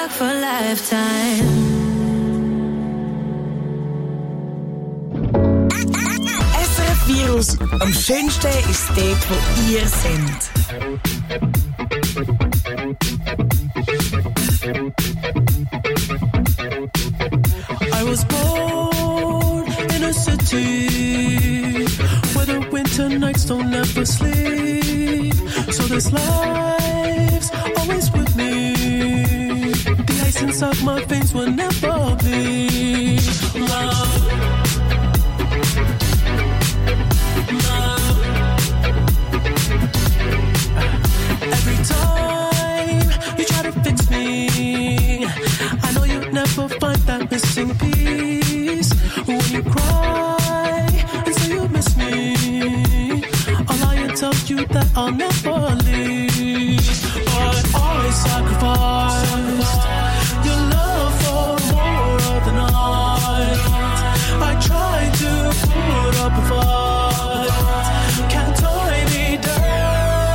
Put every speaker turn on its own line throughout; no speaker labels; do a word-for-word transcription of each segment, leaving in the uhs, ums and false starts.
Tag for Lifetime.
S R F Virus. Am schönsten ist dort, wo ihr seid.
I was born in a city where the winter nights don't ever sleep. So this life's always with me. The ice inside my veins will never bleed. Love. Love. Every time you try to fix me, I know you'll never find that missing piece. When you cry and say you miss me, I'll lie and tell you that I'll never leave. But I sacrificed your love for more of the night. I tried to put up a fight, can't tie me down.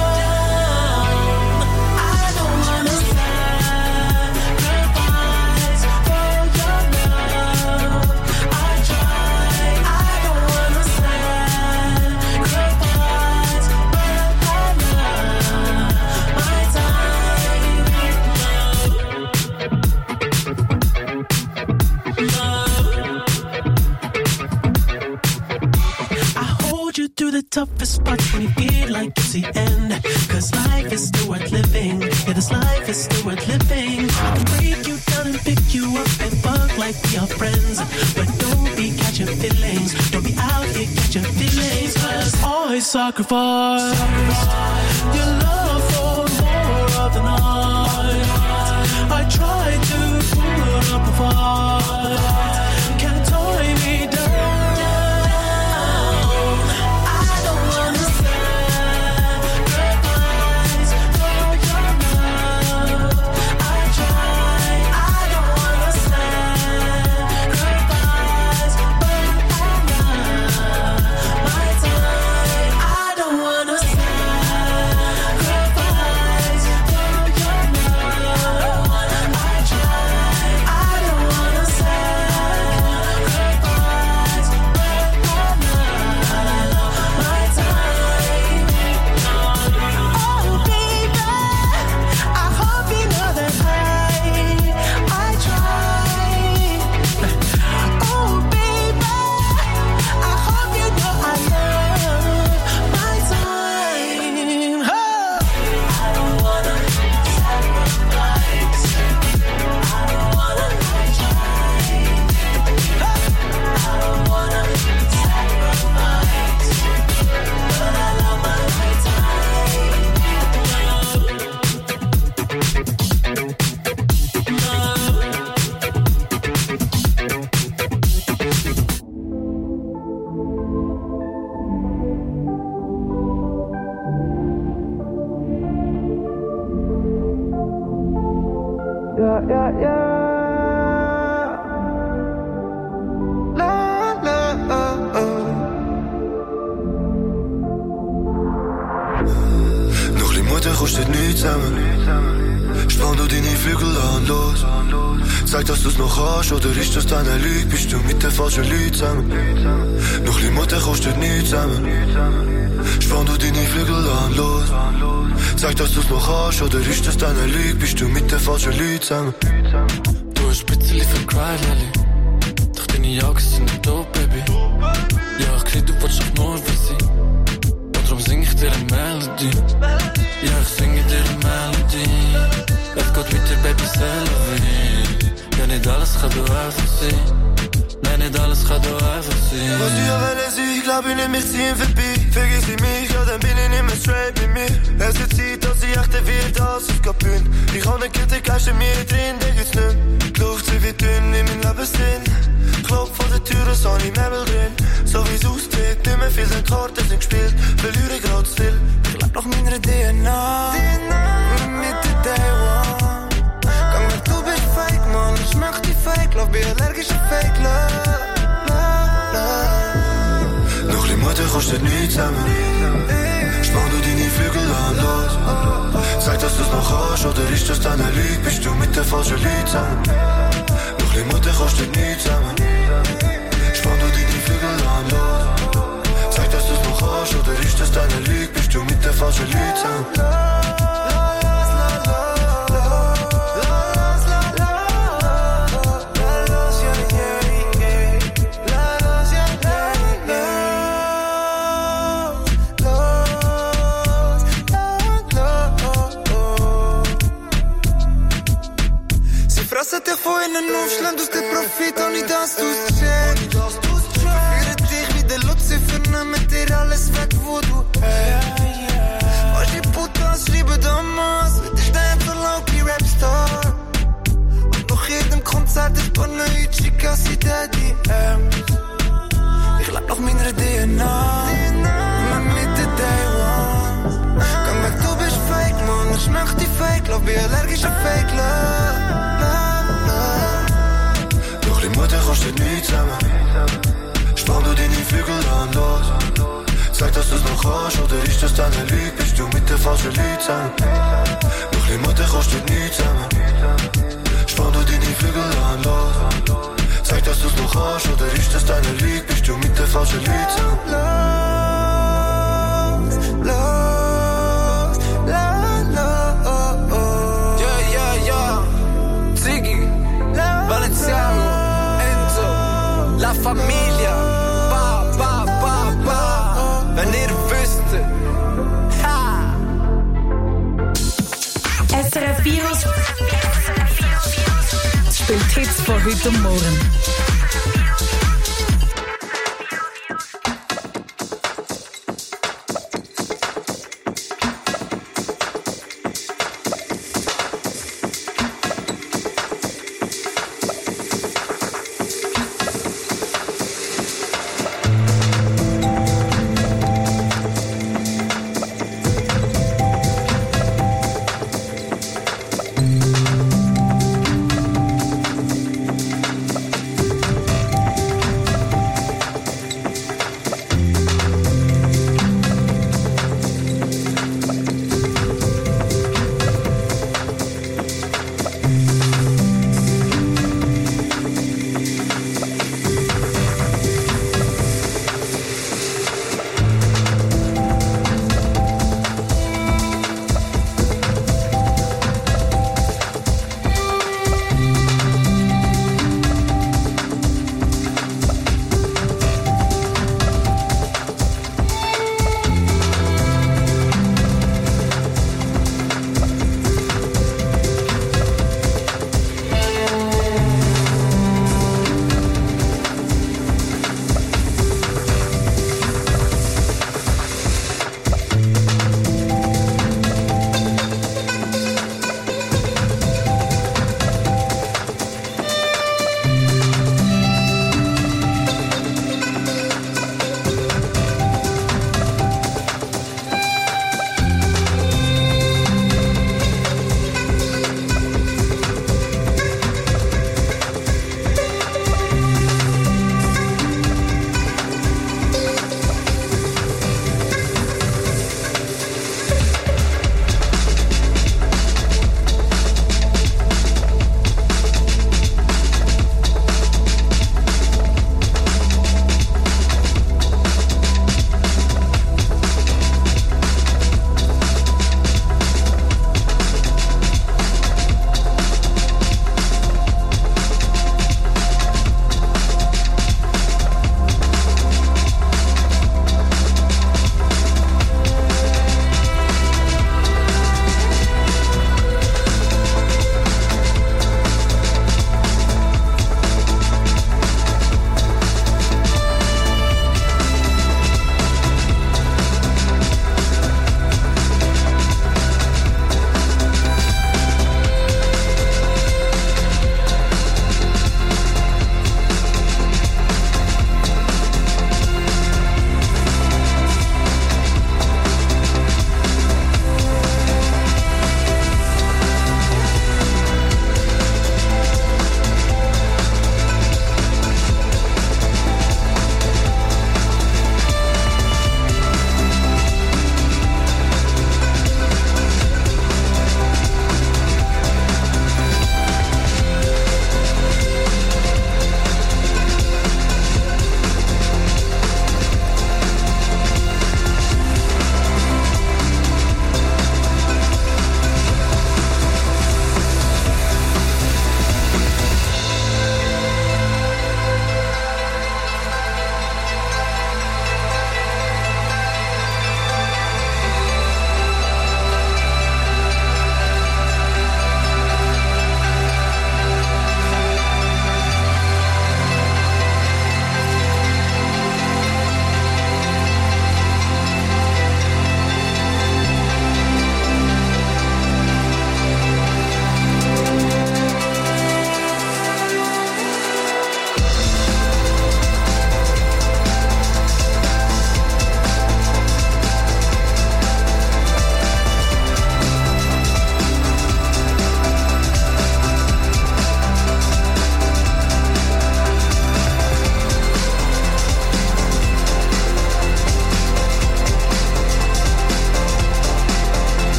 Through the toughest parts when you feel like it's the end. Cause life is still worth living. Yeah, this life is still worth living. I can break you down and pick you up and fuck like we are friends. But don't be catching feelings. Don't be out here catching feelings. Cause I sacrificed your love for more of the night. I tried to put up a fight, can't tie me down.
Oder ist das deine Lüge? Bist du mit den falschen Leuten zusammen? Noch ein Mutter kostet nichts zusammen. Spann du deine Flügel an, los. Sag, dass du's noch hast, oder ist das deine Lüge? Bist du mit den falschen Leuten zusammen?
Du hast Spitzeli für Cry, Lily. Doch deine Augen sind nicht da, Baby. Ja, ich krieg, du willst doch nur wie sie. Und darum sing ich dir eine Melodie. Ja, ich singe dir eine Melodie. Es geht mit dir, Baby, selber. Ja, nicht alles kann du einfach sein. Nein, nicht alles kann du einfach sein.
Was du ja wollen sein, ich glaub, ich nehm mich ziehen vorbei. Vergiss nicht mich, ja, dann bin ich nicht mehr straight mit mir. Es wird Zeit, dass ich aktiviert als auf Kapün. Ich hab ne Kette, Geist in mir drin, der geht's nicht. Die Luft, sie wird dünn in mein Lebenssinn. Klopf vor der Tür, so ein Nebel drin. So wie's aussieht, nicht mehr viel sind Karten sind gespielt. Verliere grad still, ich leb nach meiner D N A. D N A mit der Day One. Gang weg, du bist fake, man, ich mach die Fake Love, bin allergisch auf Fake Love, love, love. Noch ein Mutter kostet nichts zusammen. Spann du deine Flügel an, los. Sag, dass du's noch hast, oder ist das deine Lüge? Bist du mit der falschen Leute zusammen? Noch ein Mutter kostet nie zusammen. Spann du deine Flügel an, los. Sag, dass du's noch hast, oder ist das deine Lüge? Bist du mit der falschen Leute zusammen?
Frasset dich von innen aufschlagen, du der Profit, ohne dass du's checkst. Verführe dich wie der Lucifer, nimm dir alles weg, wo du hast. Was die Putas liebe damals, mit dich dein Verlauf, Rapstar. Und nach jedem Konzert ist bei neue Chicas, die Daddy M's. Ich leb nach meiner D N A, immer mit der Day One. Komm weg, du bist fake, man, ich mach die Fake Love, bin allergisch auf Fake Love.
Mutter kostet nie zusammen. Spann du deine Flügel an, los. Sag, dass du's noch hast, oder ist das deine Lüge? Bist du mit der falschen Leute zusammen? Noch die Mutter kostet nie zusammen. Spann du deine Flügel an, los. Sag, dass du's noch hast, oder ist das deine Lüge? Bist du mit der falschen Leute zusammen?
Los, los, los, los.
Ja, ja, ja. Ziggy, Valenciano, La Familia, ba, ba, ba, ba. Wenn ihr wüsstet, ha!
S R F Virus spielt Hits von heute und morgen.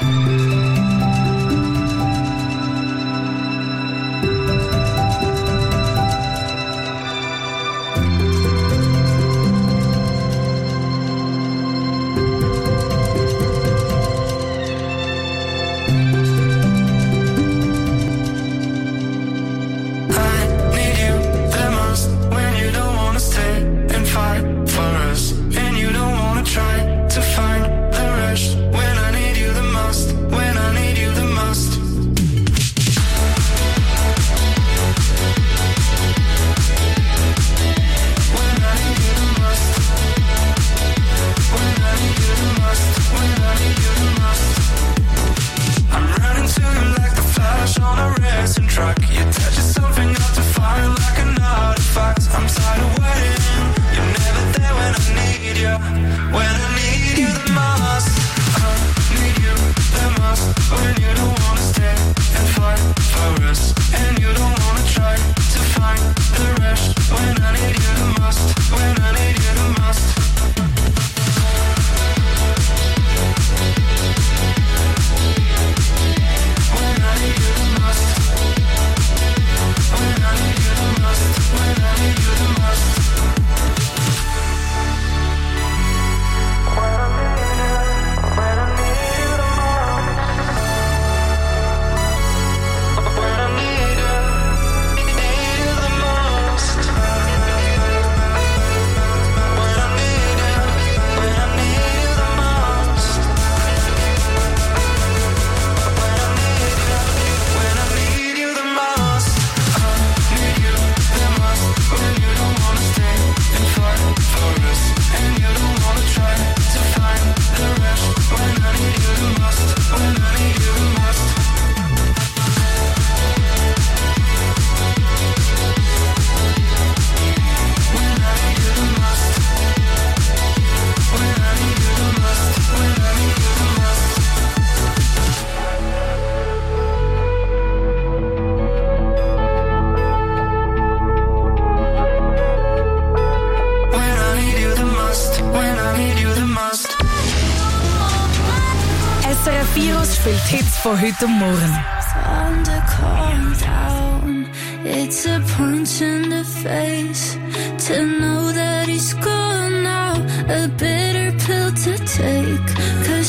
S R F Virus spielt Hits von heute Morgen.
Thunder calm down. It's a punch in the face to know that he's gone now. A bitter pill to take, 'cause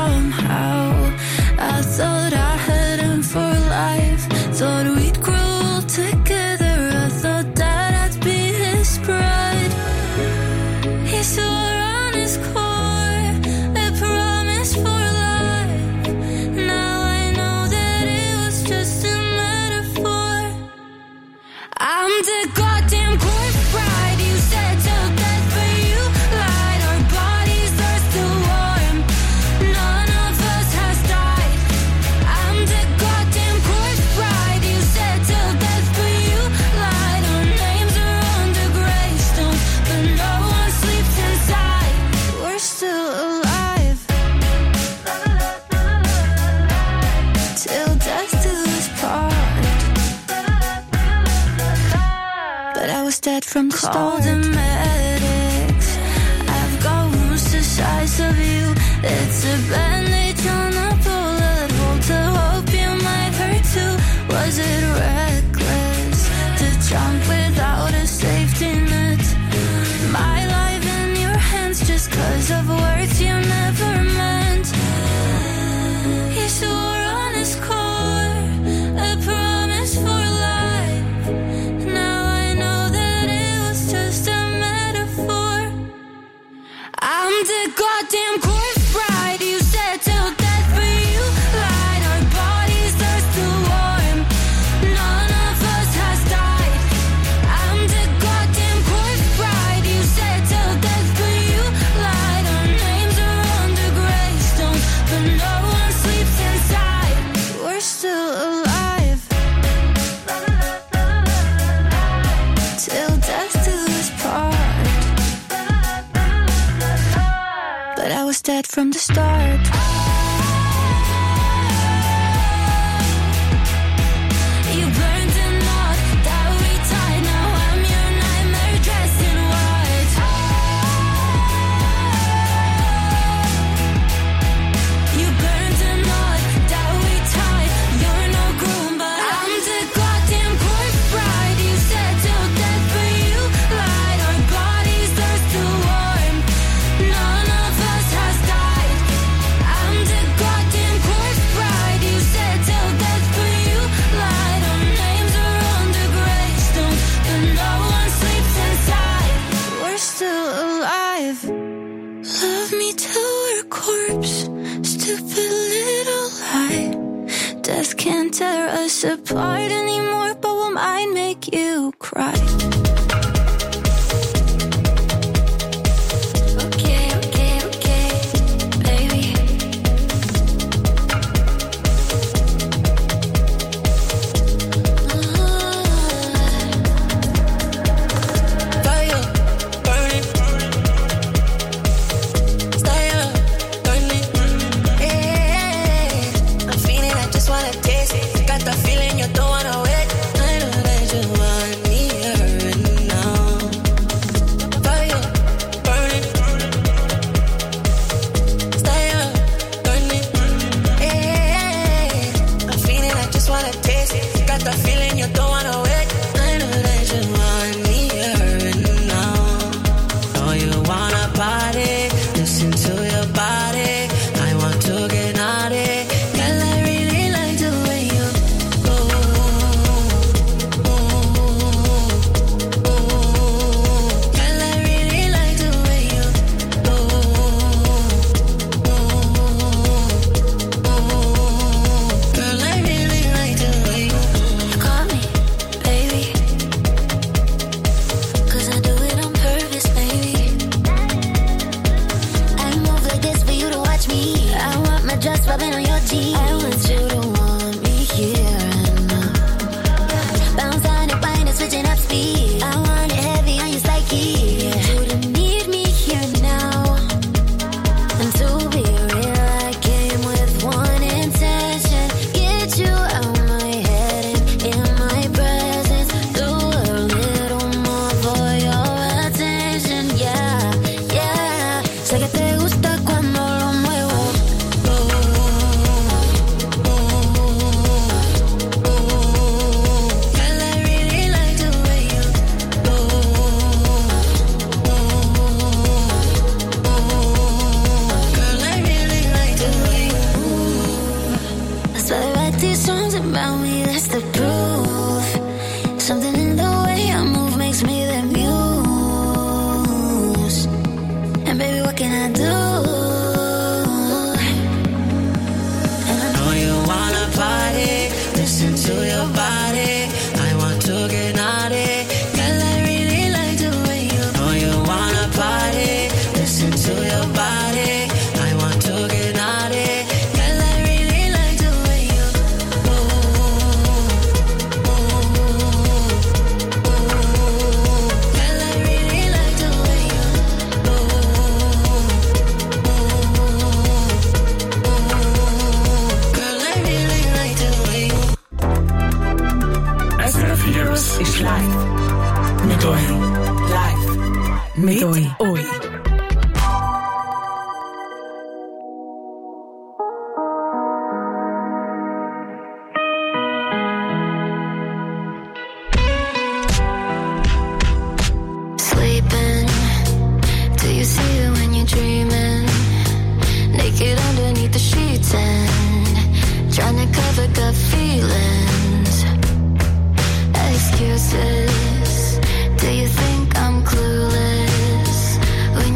somehow I thought I had him for life. Thought we'd grow old together. I thought that I'd be his bride. He swore on his core a promise for life. Now I know that it was just a metaphor. I'm the goddamn corpse bride. You said till death, but you lied. Our bodies are still warm. None of us has died. I'm the goddamn corpse bride. You said till death, but you lied. Our names are on the gravestones, but no one sleeps inside. We're still alive. Till death do us part. But I was dead from the start. Call the medics. I've got wounds the size of you. It's a bandage on a bullet hole to hope you might hurt too. Was it reckless to jump without a safety net? My life in your hands just 'cause of words you never meant. He swore on his core a promise for life. Now I know that it was just a metaphor. I'm the goddamn corpse bride. You said till death, but you lied. Our bodies are still warm. None of us has died. I'm the goddamn corpse bride. You said till death, but you lied. Our names are on the gravestones, but no one sleeps inside. We're still alive. Till death do us part. But I was dead from the start. You burned a knot that we tied. Now I'm your nightmare dressed in white. You burned a knot Death can't tear us apart anymore, but we might make you cry. Excuses. Do you think I'm clueless when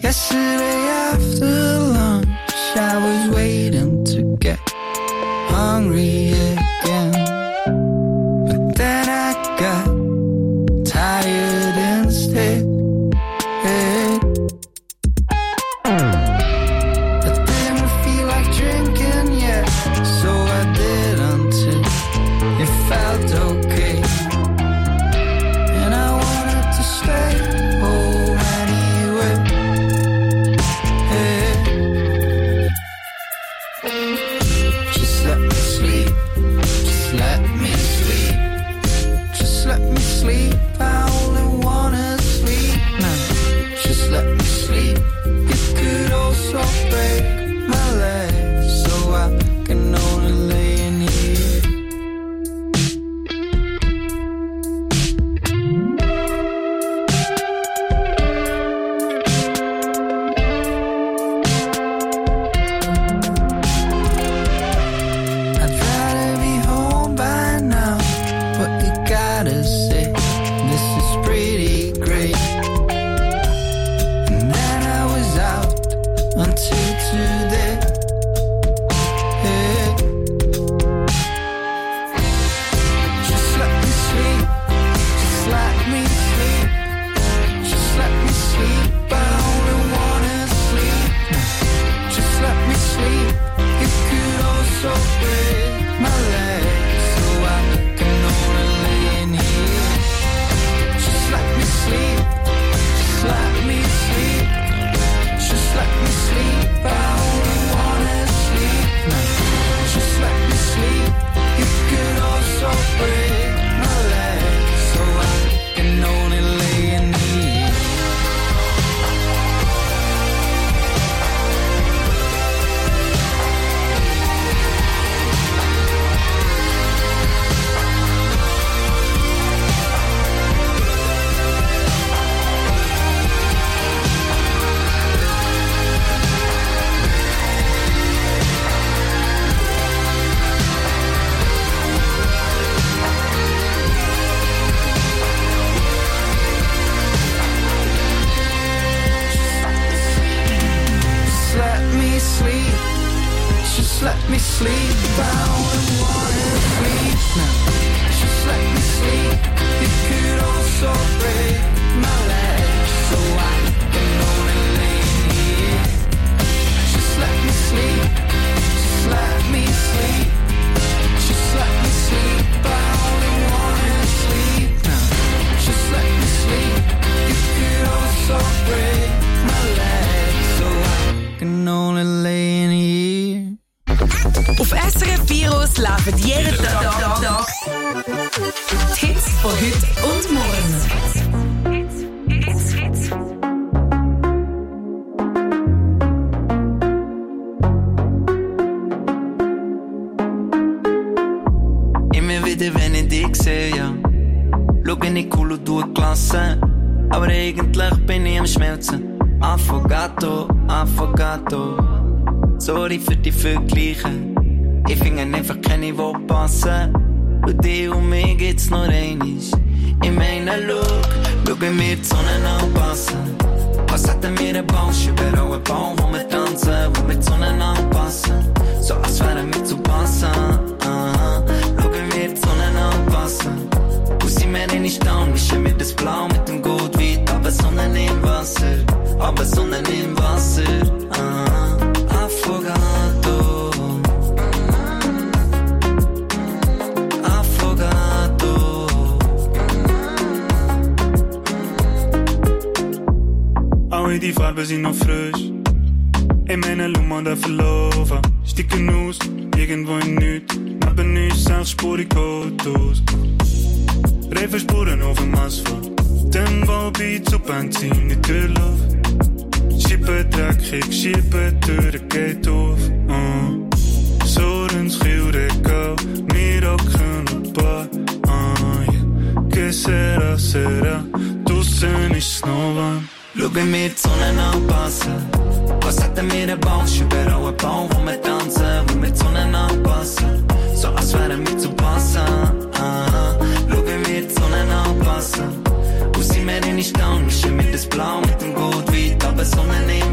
Yesterday after lunch, I was waiting to get hungry again, but then I got tired instead. I didn't feel like drinking yet, so I did until it felt okay, and I wanted to stay home anyway. Just let me sleep, just let me sleep, just let me sleep. I only wanna sleep now. Just let me sleep. You could also break my legs, so I can only lay in here. I'd rather be home by now, but you gotta say this is pretty great. And then I was out until today. Hey. Just let me sleep, just let me sleep, just let me sleep. I only wanna sleep. Just let me sleep. You could also break my legs, so I can only lay in here. Just let me sleep, just let me sleep, just let me sleep. I only wanna sleep now. Just let me sleep. You could also break my legs, so I can only lay in here. Just let me sleep, just let me sleep. I only wanna sleep now. Just let me sleep. You could also break my legs, so I can only lay here. Just let me sleep, just let me sleep, just let me sleep. I only wanna sleep now. Just let me sleep. You could also break my legs, so I can only lay in here.
Auf S R F Virus laufen jeden Tag, Tag, Tag. Die Hits von heute und morgen.
Immer wieder, wenn ich dich sehe, ja, schau ich cool und du klasse, aber eigentlich bin ich am Schmelzen. Affogato, Affogato. Sorry für die Vergleiche, ich finde einfach keine, die passen. Und die und mir geht's nur einiges. Ich meine, look, schau mir die Sonne anpassen. Was hätten wir ein Bausch, überall ein Baum, wo wir tanzen, wo wir die Sonne anpassen. So als wären wir zu passen. Aha. Schau mir die Sonne anpassen. Und sie mir nicht down, mischen wir das Blau mit dem Goldwein. Aber Sonne im Wasser, aber Sonne im Wasser. Aha. Affogato, Affogato.
Alle die Farben sind noch frisch. In meiner Lummer da verlaufen. Sticken aus, irgendwo in nichts. Neben uns sechsspurig Autos. Reifenspuren auf dem Asphalt. Dann Wallbeat zu Benzin in der Luft. Schippen dreckig, schippen, Türen geht auf. Uh. So ins Kielregal, wir hocken ein paar. Uh, yeah. Que sera, sera, draussen ist's noch warm.
Schau mir die Sonne anpassen. Was hätten wir ein Bausch, überall ein Baum, wo wir tanzen, wo wir die Sonne anpassen. So als wären wir zu passen. Aha. Schau mir die Sonne anpassen. Und sie mir nicht down, mischen wir das Blau mit dem Goldwein. Aber Sonne im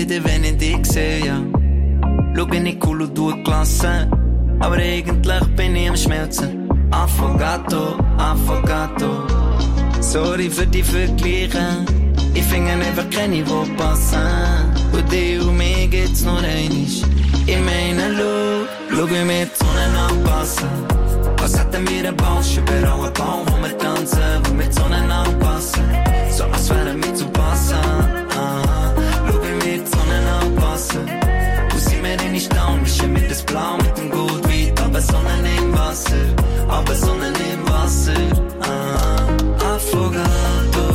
wieder, wenn ich dich sehe, ja. Schau, bin ich cool und du klasse, aber eigentlich bin ich am Schmelzen. Affogato, Affogato. Sorry für die Vergleiche, ich finde einfach keine, die passen. Und die und mir geht's nur einisch. Ich meine, schau, schau wie wir die Sonne anpassen. Als hätten wir einen Bausch über alle Baum, wo wir tanzen, wo wir die Sonne anpassen. So als wären wir zu passen. Aha. Schau wie wir die Sonne anpassen. Wo sind wir denn nicht down, mischen wir das Blau mit dem Gut weit. Aber Sonne im Wasser, aber Sonne im Wasser. Aha. Affogato.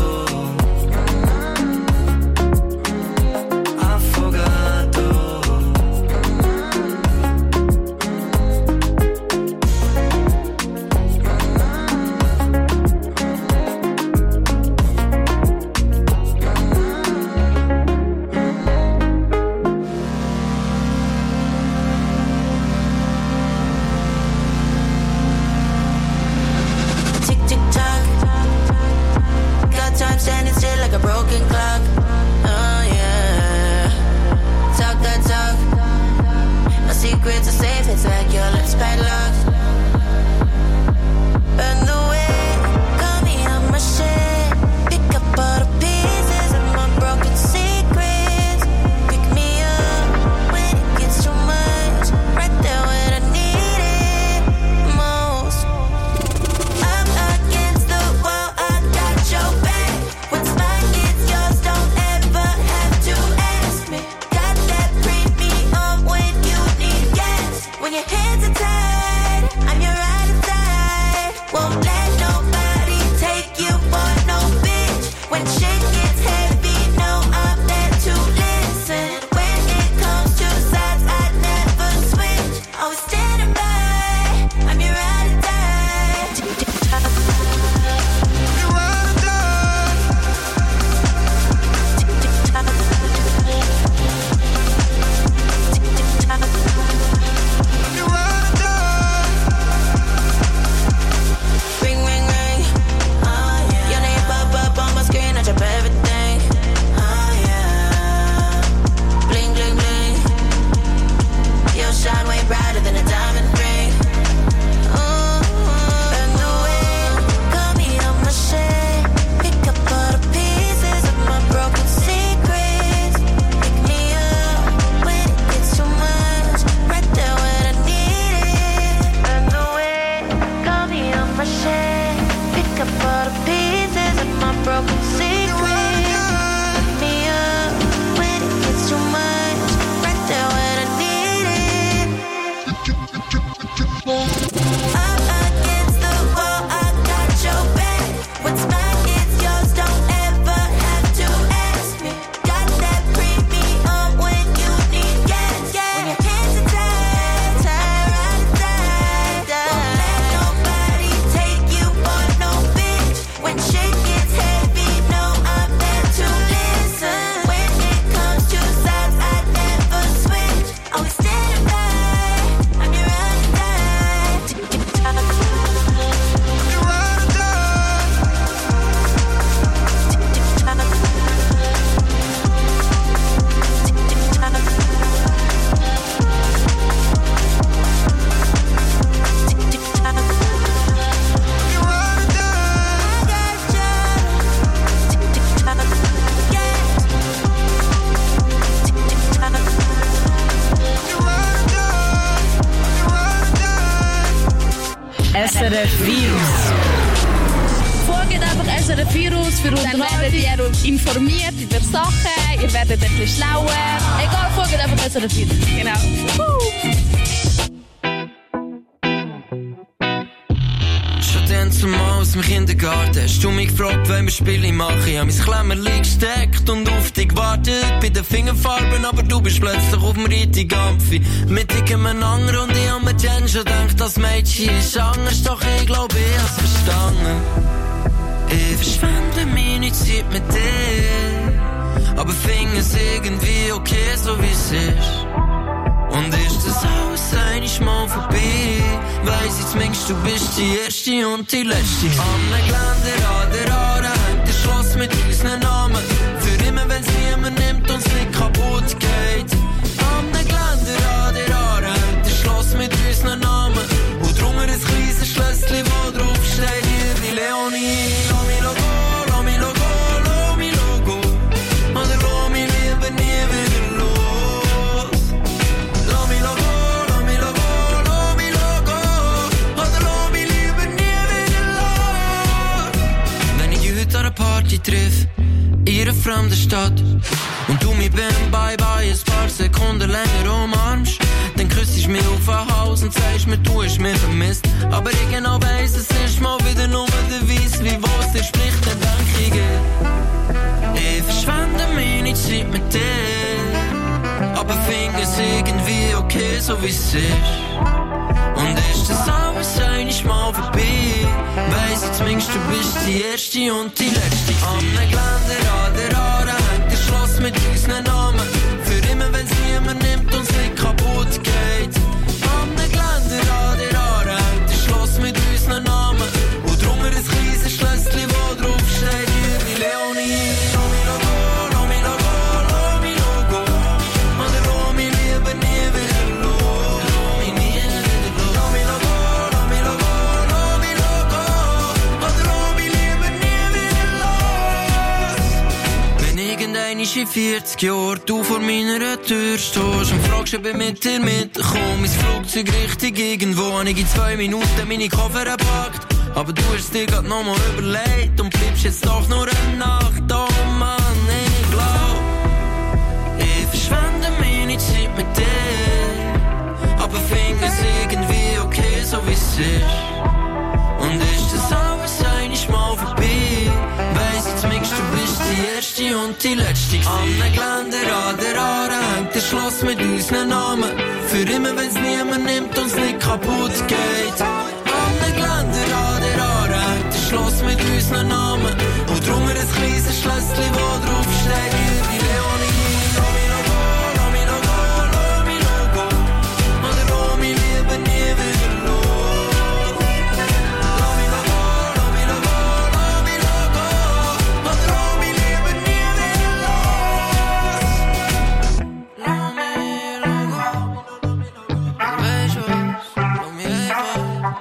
S R F Virus.
Folgt einfach S R F Virus für uns. Dann werdet ihr informiert über Sachen, ihr werdet ein bisschen schlauer. Egal, folgt einfach S R F Virus. Genau. Uh.
Zumal aus dem Kindergarten hast du mich gefragt, wenn wir Spiele machen. Ich hab mein Klemmerli gesteckt und auf dich gewartet. Bei den Fingerfarben, aber du bist plötzlich auf dem richtigen Amphi. Mit irgendeinem anderen und ich hab mir dann schon gedacht, das Mädchen ist anders. Doch ich glaube, ich hab's verstanden. Ich verschwende meine Zeit mit dir, aber finde es irgendwie okay, so wie es ist. Und ist das alles einmal mal vorbei, weiss ich zumindest, du bist die erste und die letzte. Am Geländer an der Aare hängt ein Schloss mit unseren Namen. Für immer, wenn's niemand nimmt, uns nicht kaputt geht. dich triff, in einer fremden Stadt. Und du mich beim Bye-Bye ein paar Sekunden länger umarmst. Dann küsst du mich auf den Hals und sagst mir, du hast mich vermisst. Aber ich genau weiss, es ist mal wieder nur der Weiss, wie was dir spricht, dann denk ich, ich verschwende meine Zeit mit dir. Aber finde es irgendwie okay, so wie es ist. Und ist das alles einmal mal vorbei, weiss ich zumindest, du bist die erste und die letzte. Am Geländer an der Aare hängt ein Schloss mit unseren Namen. Für immer, wenn's niemand nimmt, uns nicht kaputt geht. Am Geländer an der Aare hängt ein Schloss mit unseren Namen. Und drunter ein kleines Schlösschen, wo drauf steht, liebe Leonie. Lomi Logo, Lomi Logo, Lomi Logo. Oder Lomi lieber nie wieder los. Lomi nie wieder los. Lomi Logo, Lomi Logo, Lomi Logo. Oder Lomi lieber nie wieder los. Wenn irgendein ist in vierzig Jahren du vor meiner Tür stehst und fragst, ob ich mit dir mitkomme, ins Flugzeug richtig irgendwo, habe ich in zwei Minuten meine Koffer gepackt. Aber du hast dir grad noch mal überlegt und bleibst jetzt doch nur eine Nacht. Oh Mann, ich glaub, ich verschwende meine Zeit mit dir. Aber finde es irgendwie okay, so wie es ist. Und ist das alles einmal vorbei, weiss ich zumindest, du bist die erste und die letzte. Am Geländer an der Aare hängt ein Schloss mit unseren Namen. Für immer, wenn's niemand nimmt, uns nicht kaputt geht. Am Geländer an der Aare hängt ein Schloss mit unseren Namen. Und drunter ein kleines Schlösschen, wo drauf steht, liebe Leonie. Lomi Logo, Lomi Logo, Lomi Logo. Oder Lomi lieber nie wieder los. Lomi Logo, Lomi Logo, Lomi Logo. Oder Lomi lieber nie wieder los. Lomi Logo. Weisst du was? Lomi einfach.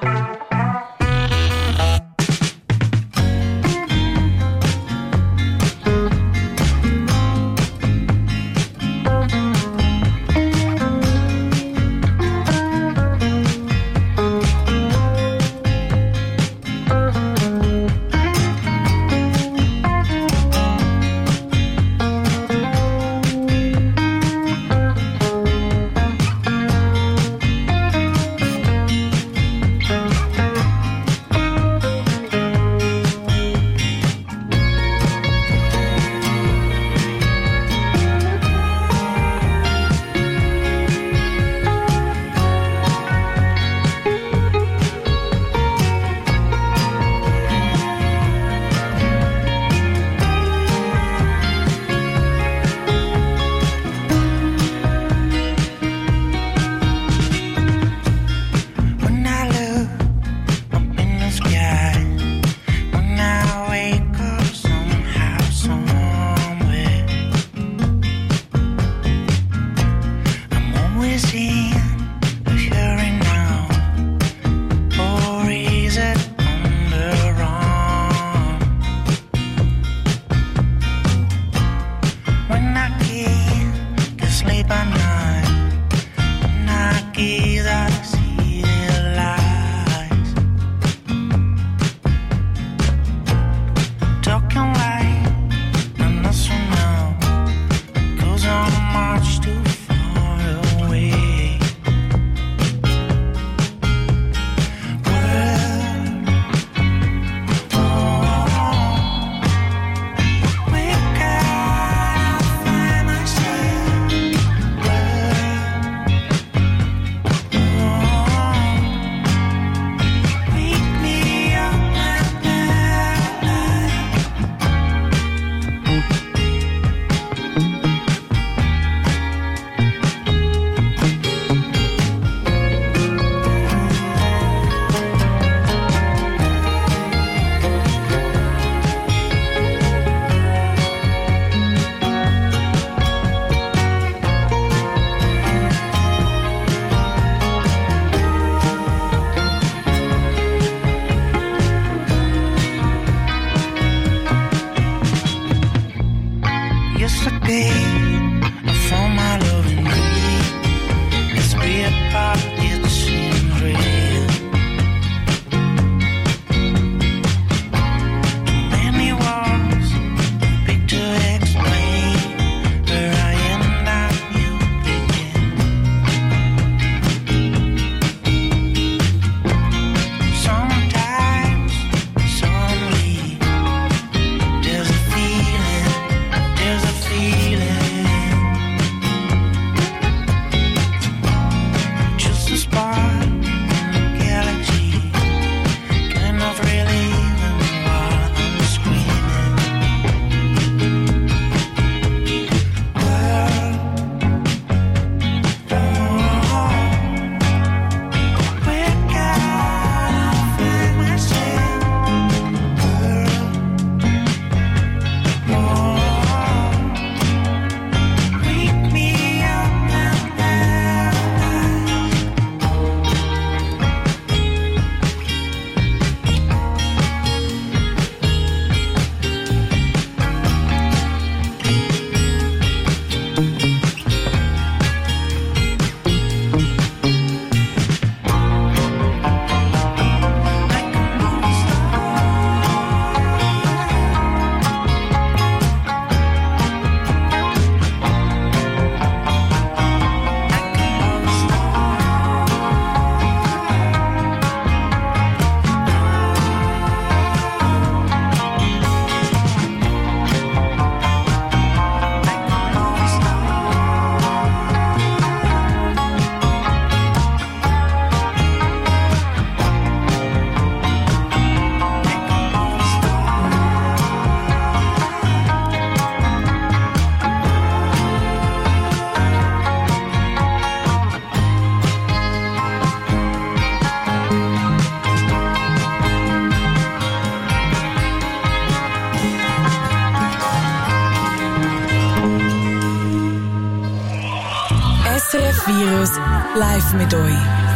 Virus live mit euch.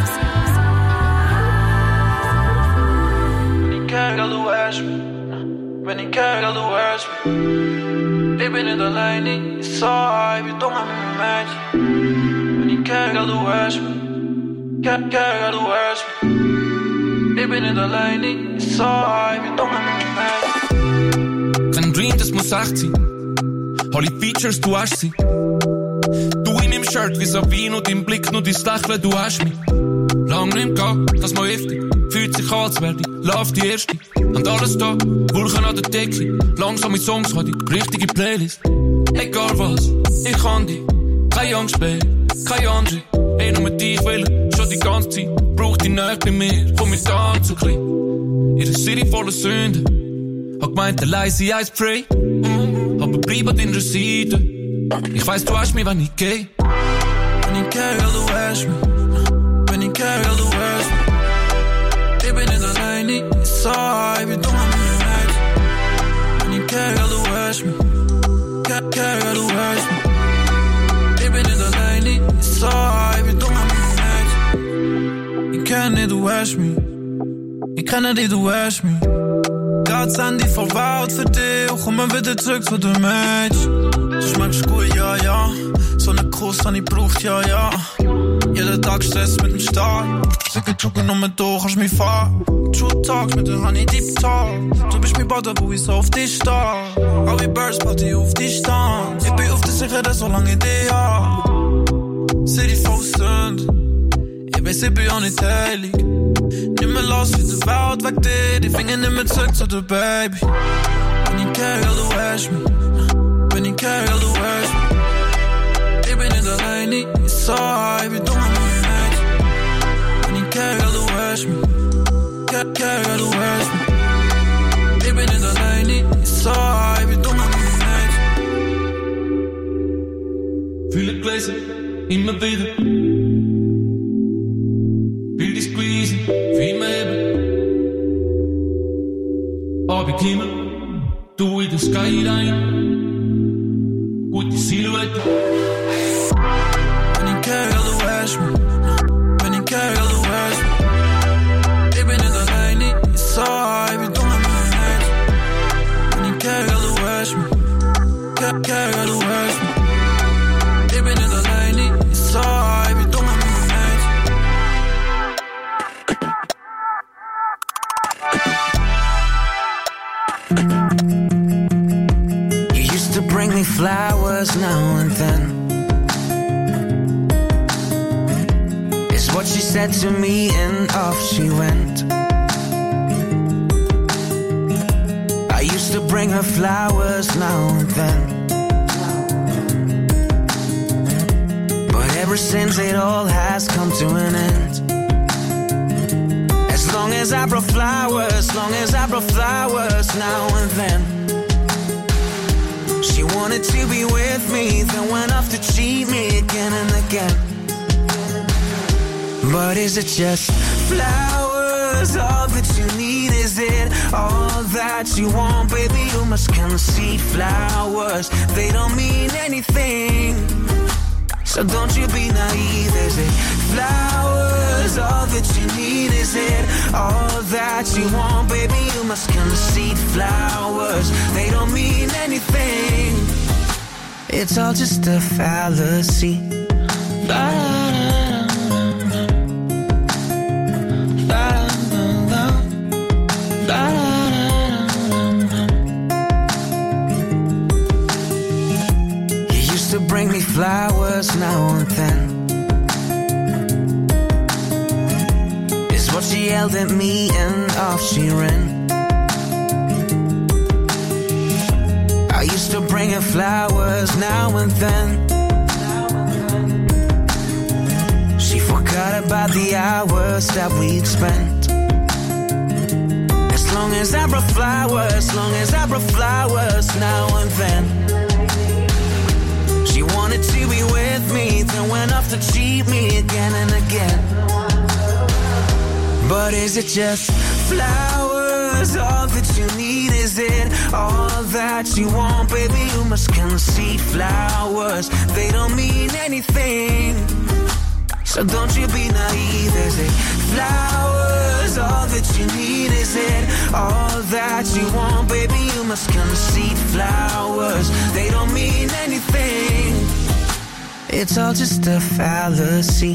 Wenn ich kijk, al du hast mich. Wenn ich kijk, al du hast mich. Ich bin nicht allein, ich sag, wie dumm am Mensch. Wenn ich kijk, al du hast mich. Kijk, kijk, al du hast mich. Ich bin nicht allein, ich sag, wie dumm am Mensch.
Kein Dream, das muss echt sein. Alle Features, du hast sie. Du in dem Shirt wie Sabine und im Blick nur dein Lächeln, du hast mich. Lang nicht gehen, das mal heftig. Fühlt sich an, als wär die Love die erste. Und alles da, Wolken an der Decke. Langsame Songs, hat die richtige Playlist. Egal was, ich kann die. Keine Angst mehr, keine andere. Eh nur mit dich will, schon die ganze Zeit. Brauch die Nähe bei mir, komm mit an zu klein. Ihre City voller Sünden. Hat gemeint, der leise Eyes pray. Aber bleib an deiner Seite. Ich weiss, du hast mich, wenn ich geh.
Wenn ich geh, du hast mich. Wenn ich geh, du hast mich. Ich bin nicht allein, ich sag, wie dumm am Mensch. Wenn ich geh, du hast mich. Geh, geh, du hast mich. Ich bin nicht allein, ich sag, wie dumm am Mensch. Ich kenn nicht, du hast mich. Ich kenn nicht, du hast mich. God's Handy verwaut für dich, komm mal wieder zurück zu dem Match. Du schmeckst gut, ja, ja. So ne Kuss han ich braucht, ja, ja. Jeden Tag Stress mit dem Start. Sicher joggen nur mit durch, kannst mich fahren. True Talk mit der Honey Deep Talk. Du bist mein Butter, wo ich so auf dich steh. Alle Birds Party auf dich stand. Ich bin auf der Sicherheit, so lange ich hab. City voll Sünde. Ich weiß, ich bin auch nicht heilig. Nimm mir los wie die Welt weg dir. Die Finger nimm mir zurück zu der Baby. Wenn ich care, du hast mich. Wenn ich care, du hast mich. Ich bin nicht allein, ich sag, wie dumm am Mensch. Wenn ich care, du hast mich. Care, care, du hast mich. Ich bin nicht allein, ich sag, wie dumm am Mensch.
Viele gelesen, immer wieder. Will dich squeezen, wie immer eben. Abendhimmel, du in der Skyline. Gute Silhouette.
Wenn ich care, du hast mich. Wenn ich care, du hast mich. Ich bin nicht allein, ich sag, wie dumm am Mensch. Wenn ich care, du hast mich. Care, care, du hast mich. Ich bin nicht allein, ich sag, wie dumm am Mensch.
You used to bring me flowers now and then. Is what she said to me and off she went. I used to bring her flowers now and then. But ever since it all has come to an end. As long as I brought flowers, long as I brought flowers now and then. She wanted to be with me, then went off to cheat me again and again. But is it just flowers, all that you need? Is it all that you want? Baby, you must concede flowers, they don't mean anything. So don't you be naive, is it flowers, all that you need? Is it all that you want? Baby, you must concede flowers, they don't mean anything. It's all just a fallacy. You used to bring me flowers now and then. Is what she yelled at me and off she ran. I used to bring her flowers now and then. She forgot about the hours that we'd spent. As long as I brought flowers, as long as I brought flowers now and then. She wanted to be with me, then went off to cheat me again and again. But is it just flowers, all that you need? Is it all that you want? Baby, you must concede flowers, they don't mean anything.
So don't you be naive, is it flowers? All that you need, is it all that you want? Baby, you must concede flowers. They don't mean anything. It's all just a fallacy.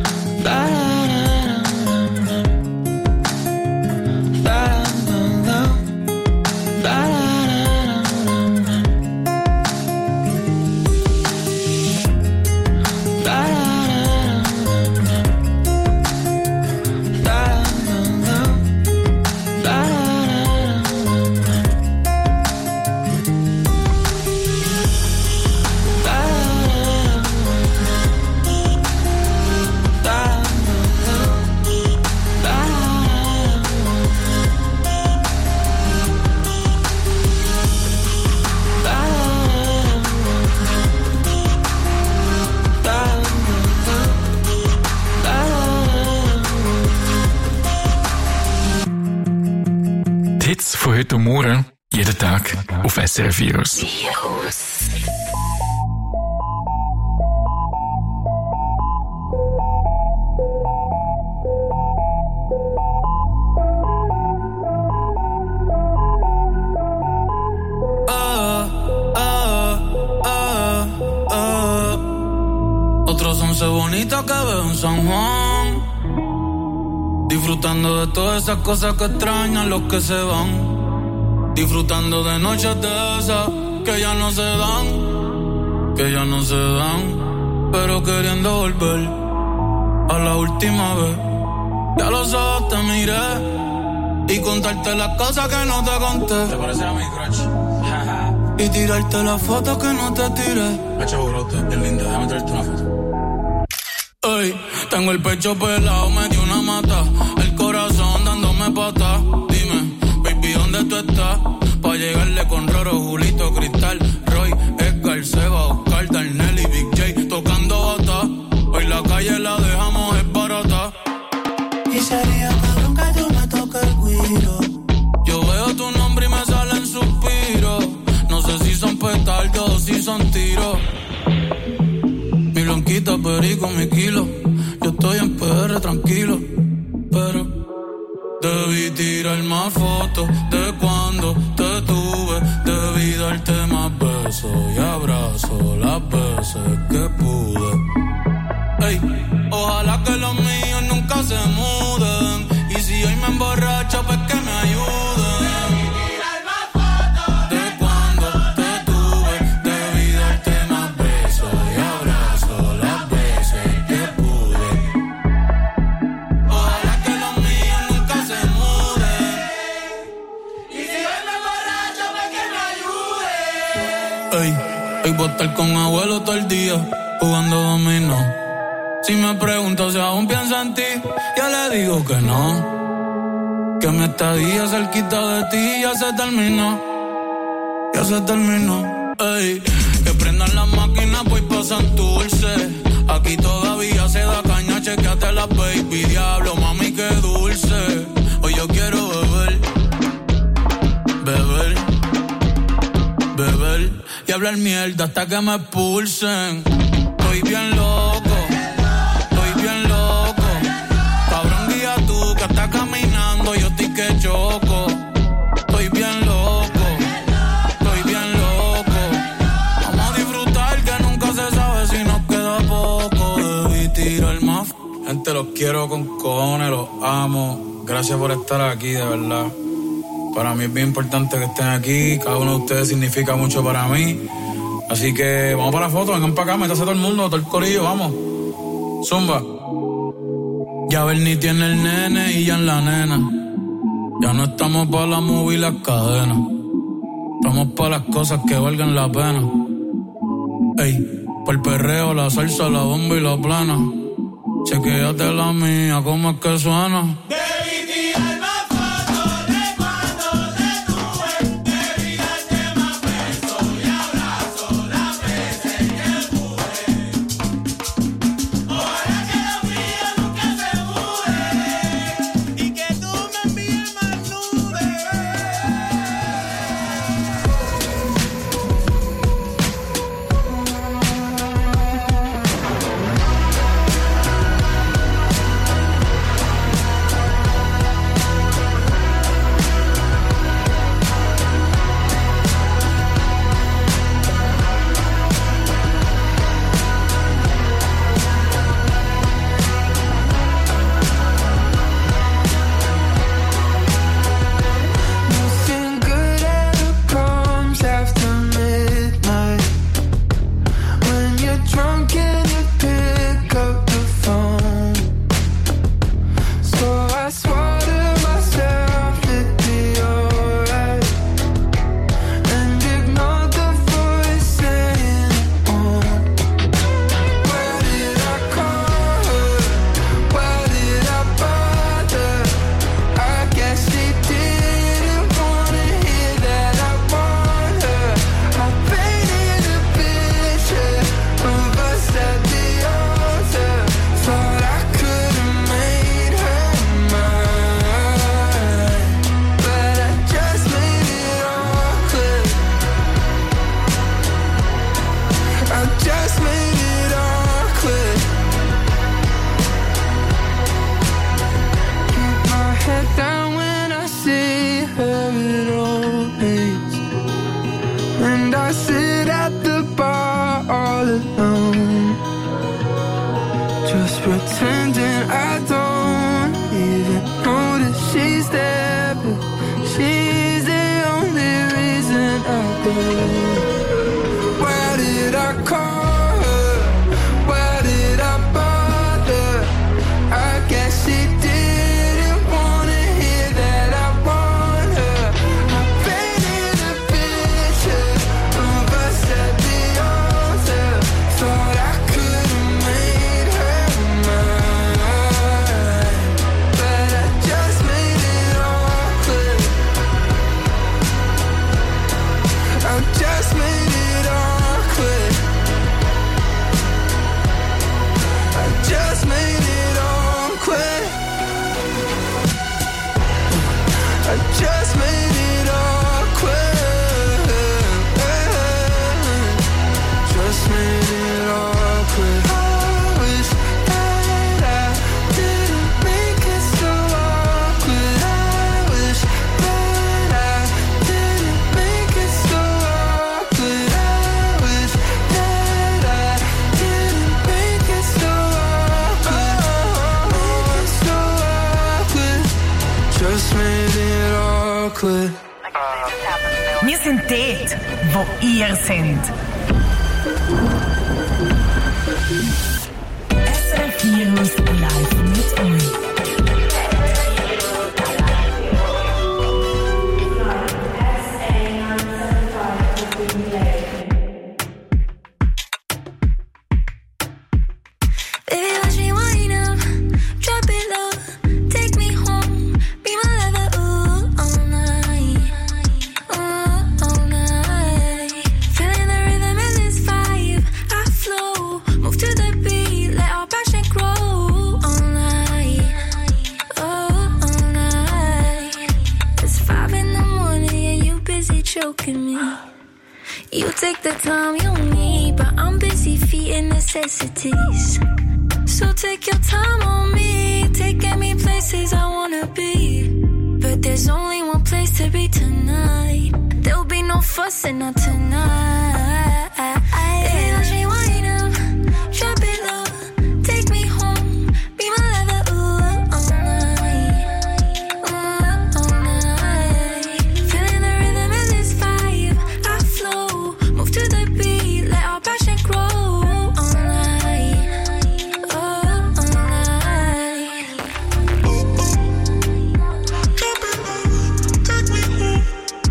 Von heute und morgen, jeden Tag auf S R F Virus.
Otros once bonitos que veo en San Juan, disfrutando de todas esas cosas que extrañan los que se van. Disfrutando de noches de esas que ya no se dan, que ya no se dan, pero queriendo volver a la última vez. Ya los ojos te miré y contarte las cosas que no te conté. ¿Te parece a mi crush? Y tirarte las fotos que no te tiré. Hacho brote, es linda, déjame traerte una foto. Ey, tengo el pecho pelado, me dio una mata, el corazón dándome patas. Dime, baby, ¿dónde tú estás? Pa' llegarle con Roro, Julito, Cristal, Roy, Edgar, Seba, Oscar, Darnell y Big J tocando bata. Hoy la calle la dejamos es barata.
Y sería cabrón que tú me toques el guiro.
Yo veo tu nombre y me salen suspiros. No sé si son petardos o si son tiros. Mi blanquita, perico, mi kilo. Yo estoy en P R tranquilo, pero debí tirar más fotos de cuando te tuve. Debí darte más besos y abrazos las veces que pude. Ey, ojalá que los míos nunca se muden. Y si hoy me emborracho, pues que me ayuden. Hoy voy a estar con abuelo todo el día jugando dominó. Si me pregunto si aún pienso en ti, ya le digo que no. Que mi estadía cerquita de ti ya se terminó. Ya se terminó. Ey, que prendan las máquinas, voy pa' Santurce. Aquí todavía se da caña, chequeate la baby. Diablo, mami, qué dulce. Hoy yo quiero beber, beber, beber y hablar mierda hasta que me expulsen. Estoy bien loco, estoy bien loco. Cabrón, guía tú que estás caminando, yo estoy que choco. Estoy bien loco, estoy bien loco. Vamos a disfrutar que nunca se sabe si nos queda poco. Debí tirar más. Gente, los quiero con cojones, los amo. Gracias por estar aquí, de verdad. Para mí es bien importante que estén aquí. Cada uno de ustedes significa mucho para mí. Así que vamos para la foto, vengan para acá, métase todo el mundo, todo el corillo, vamos. Zumba. Ya Bernie tiene el nene y ya en la nena. Ya no estamos para la movie y las cadenas. Estamos para las cosas que valgan la pena. Ey, para el perreo, la salsa, la bomba y la plana. Chequéate la mía, cómo es que suena.
pretending I don't even know that she's there, but she's the only reason I go. Why did I call her? Why did I bother? I guess she didn't wanna hear that I want her. I painted a picture of us at the altar. Thought I could've made her mine, but I just made it awkward. I just made it awkward. I just made it awkward. I just made it awkward. Just made it awkward. I wish that I didn't make it so awkward. I wish that I didn't make it so awkward. I wish that I didn't make it so awkward. Make it so awkward. Just made it awkward.
Wir sind dort, wo ihr seid. S R F Virus live mit euch.
Baby, watch me wind up, drop it low, take me home, be my lover, ooh, all night, ooh, all night. Feeling the rhythm in this vibe, I flow, move to the beat, let our passion grow, all night, oh, all night. It's five in the morning and you busy choking me. You take the time you need, but I'm busy feeding necessities. So take your time on me, taking me places I wanna be. But there's only one place to be tonight. There'll be no fussing not tonight. Baby, watch me wind up, drop it low, take me home, be my lover, ooh, all night, ooh, all night. Feeling the rhythm in this vibe, I flow, move to the beat, let our passion grow, all night, oh, all night. Drop it low, take me home,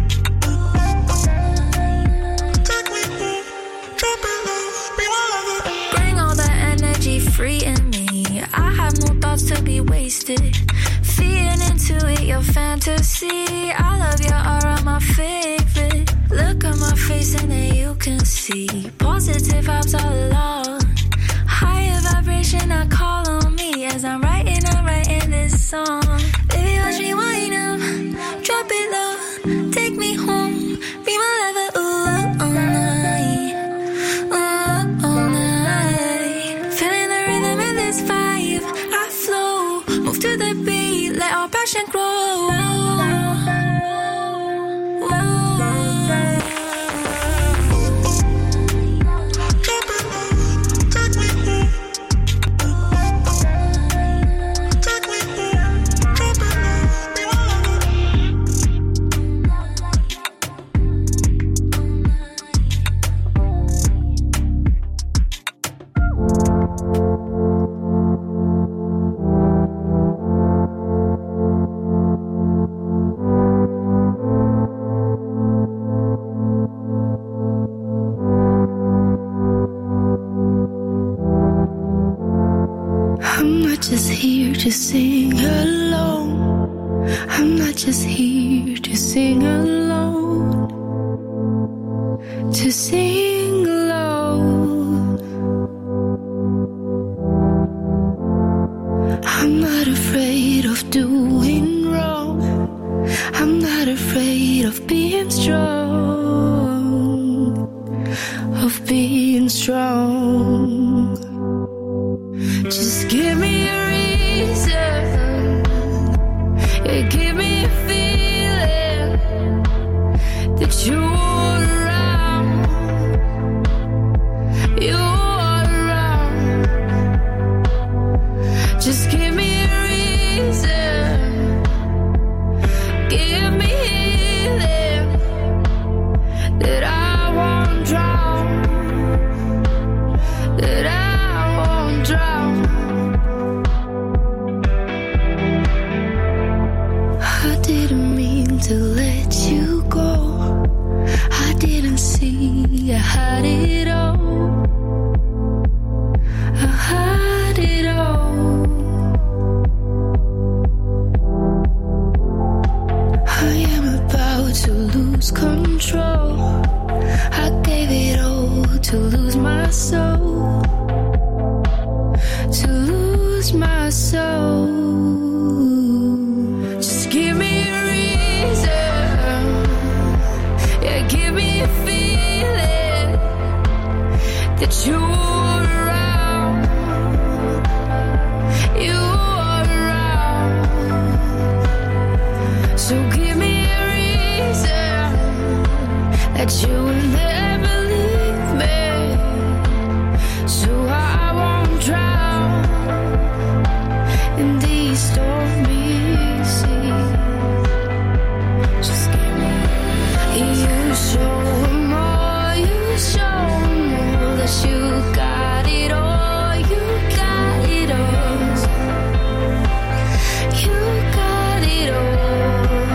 take me home, drop it low, be my lover. Bring all the energy free in me. I have no thoughts to be wasted. Feeding into it, your fantasy. I love your aura, my favorite. Look at my face and then you can see positive vibes all along. Higher vibration, I call on me as I'm writing, I'm writing this song. Baby, watch me wind up, drop it low, take me home, be my lover, ooh, all night, ooh, all night. Feeling the rhythm in this vibe, I flow, move to the beat, let our passion grow. Drop it low, take me home, take me home, drop it low, be my lover.
I'm not just here to sing alone. I'm not just here to sing alone. To sing alone. I'm not afraid of doing wrong. I'm not afraid of being strong. Of being strong. Just give me a reason. Yeah, give me a feeling that you're around. You're around. lose control. I gave it all to lose my soul, to lose my soul. Just give me a reason, yeah, give me a feeling that you are around, you are around. So give me a reason that you will never leave me, so I won't drown in these stormy seas. Just give me, you show 'em all, you show 'em all that you got it all, you got it all, you got it all.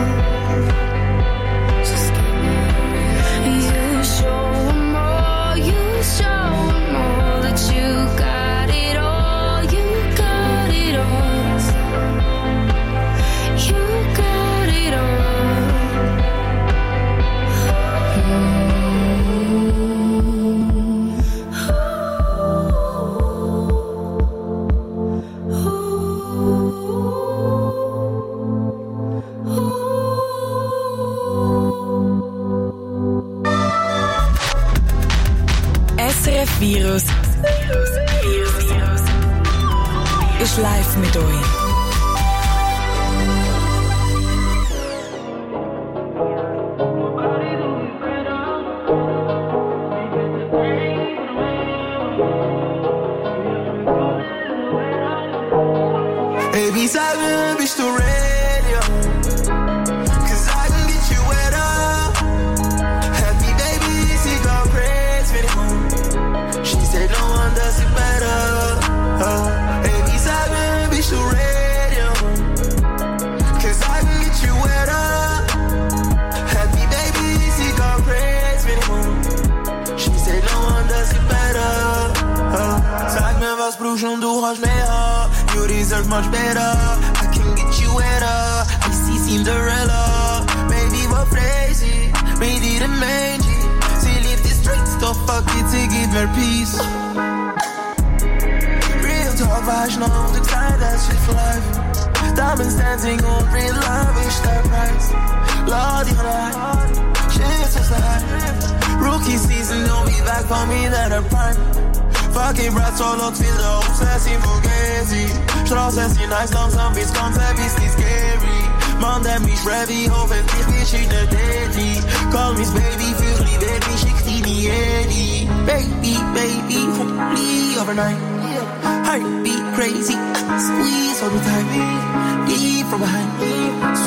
Just give me, you show 'em all, you show 'em all that you got it all, you got it all, you got it all.
S R F Virus ist live mit euch.
Baby, sag mir, bist du ready? Cause I can get you wetter. Happy baby, she got praise for the moon. She said no one does it better. Uh, baby, sag mir, bist du ready? Cause I can get you wetter. Happy baby, she got praise for the moon. She said no one does it better. Uh, sag mir was, Bruder, und du hast mehr. You deserve much better. I can get you wetter. I see Cinderella. Baby, what crazy. Baby, the mangy. She leave the streets, the fuck it to give her peace. Real talk, weiß noch, the time that she's life. Diamonds dancing on real love, is that price. Lord, you life. Shit's so sad. Rookie season, don't be back for me, that a prime. Fucking brats all on Twitter, obsessing Fugazi. Straße ist die nice, langsam bis ganz bis die scary. Man, der mich ready, hoffentlich bist ich ne Daddy. Call me's baby, für Liebe, mich schickt die nie Eddie. Baby, baby, hopefully overnight. Heartbeat crazy, squeeze all the time. Deep from behind,